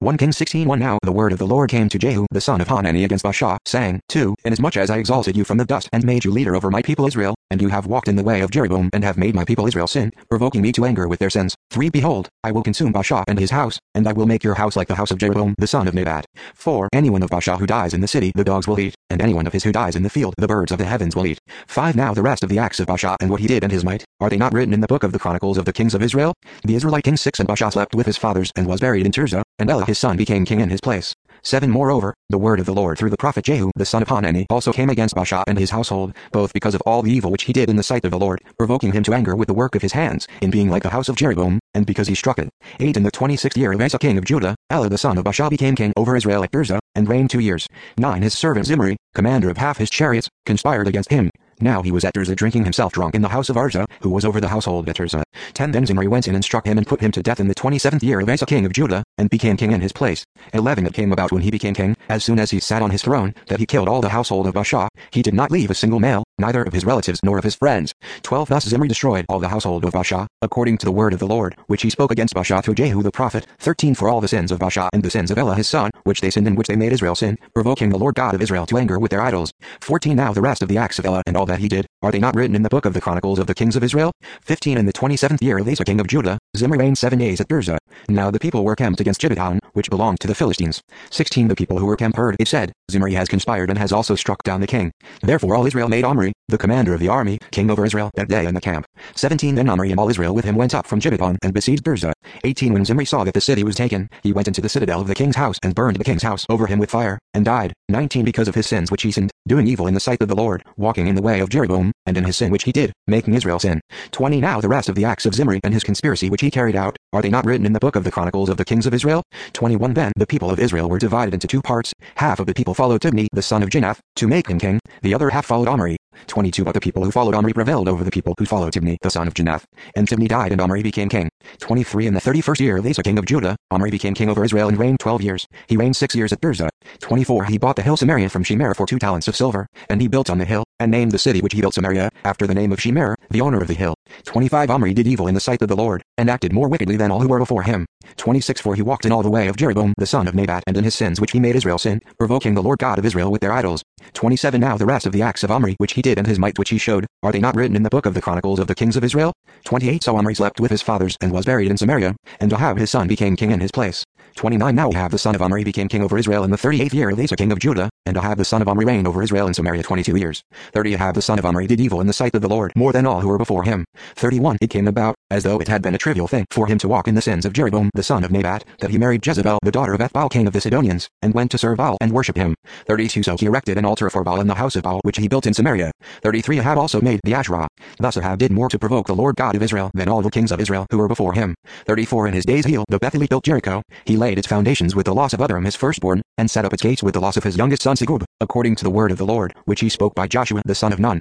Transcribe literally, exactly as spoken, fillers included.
First Kings sixteen one Now the word of the Lord came to Jehu the son of Hanani against Baasha, saying, two Inasmuch as I exalted you from the dust and made you leader over my people Israel, and you have walked in the way of Jeroboam and have made my people Israel sin, provoking me to anger with their sins. three Behold, I will consume Baasha and his house, and I will make your house like the house of Jeroboam the son of Nebat. four Anyone of Baasha who dies in the city the dogs will eat, and anyone of his who dies in the field the birds of the heavens will eat. five Now the rest of the acts of Baasha and what he did and his might, are they not written in the book of the Chronicles of the kings of Israel? The Israelite king six And Baasha slept with his fathers and was buried in Tirzah, and Elah his son became king in his place. seven Moreover, the word of the Lord through the prophet Jehu the son of Hanani also came against Baasha and his household, both because of all the evil which he did in the sight of the Lord, provoking him to anger with the work of his hands, in being like the house of Jeroboam, and because he struck it. eight In the twenty-sixth year of Asa king of Judah, Elah the son of Baasha became king over Israel at Tirzah, and reigned two years. nine His servant Zimri, commander of half his chariots, conspired against him. Now he was at Tirzah drinking himself drunk in the house of Arza, who was over the household at Tirzah. ten Then Zimri went in and struck him and put him to death in the twenty-seventh year of Asa king of Judah, and became king in his place. eleven It came about when he became king, as soon as he sat on his throne, that he killed all the household of Baasha. He did not leave a single male, neither of his relatives nor of his friends. twelve Thus Zimri destroyed all the household of Baasha, according to the word of the Lord, which he spoke against Baasha through Jehu the prophet. thirteen For all the sins of Baasha and the sins of Elah his son, which they sinned in which they made Israel sin, provoking the Lord God of Israel to anger with their idols. fourteen Now the rest of the acts of Elah and all that he did, are they not written in the book of the Chronicles of the kings of Israel? fifteen In the twenty-seventh year of Asa king of Judah, Zimri reigned seven days at Tirzah. Now the people were camped against Gibbethon, which belonged to the Philistines. sixteen The people who were camped heard it said, Zimri has conspired and has also struck down the king. Therefore all Israel made Omri, the commander of the army, king over Israel that day in the camp. seventeen Then Omri and all Israel with him went up from Gibbethon and besieged Tirzah. eighteen When Zimri saw that the city was taken, he went into the citadel of the king's house and burned the king's house over him with fire, and died. nineteen Because of his sins which he sinned, doing evil in the sight of the Lord, walking in the way of Jeroboam, and in his sin which he did, making Israel sin. twenty Now the rest of the acts of Zimri and his conspiracy which he carried out, are they not written in the book of the Chronicles of the kings of Israel? twenty-one Then the people of Israel were divided into two parts. Half of the people followed Tibni the son of Ginath, to make him king, the other half followed Omri. twenty-two But the people who followed Omri prevailed over the people who followed Tibni the son of Ginath, and Tibni died and Omri became king. twenty-three In the thirty-first year of Asa king of Judah, Omri became king over Israel and reigned twelve years. He reigned six years at Tirzah. twenty-four He bought the hill Samaria from Shemer for two talents of silver, and he built on the hill, and named the city which he built Samaria, after the name of Shemer, the owner of the hill. twenty-five Omri did evil in the sight of the Lord, and acted more wickedly than all who were before him. twenty-six For he walked in all the way of Jeroboam the son of Nebat and in his sins which he made Israel sin, provoking the Lord God of Israel with their idols. twenty-seven Now the rest of the acts of Omri which he did and his might which he showed, are they not written in the book of the Chronicles of the kings of Israel? twenty-eight So Omri slept with his fathers and was buried in Samaria, and Ahab his son became king in his place. twenty-nine Now Ahab the son of Omri became king over Israel in the thirty-eighth year of Asa king of Judah, and Ahab the son of Omri reigned over Israel in Samaria twenty-two years. thirty Ahab the son of Omri did evil in the sight of the Lord more than all who were before him. thirty-one It came about, as though it had been a trivial thing for him to walk in the sins of Jeroboam the son of Nebat, that he married Jezebel the daughter of Ethbaal king of the Sidonians, and went to serve Baal and worship him. thirty-two So he erected an altar for Baal in the house of Baal which he built in Samaria. thirty-three Ahab also made the Asherah. Thus Ahab did more to provoke the Lord God of Israel than all the kings of Israel who were before him. thirty-four In his days Heel the Bethelite built Jericho. He laid its foundations with the loss of Abiram his firstborn, and set up its gates with the loss of his youngest son Segub, according to the word of the Lord, which he spoke by Joshua the son of Nun.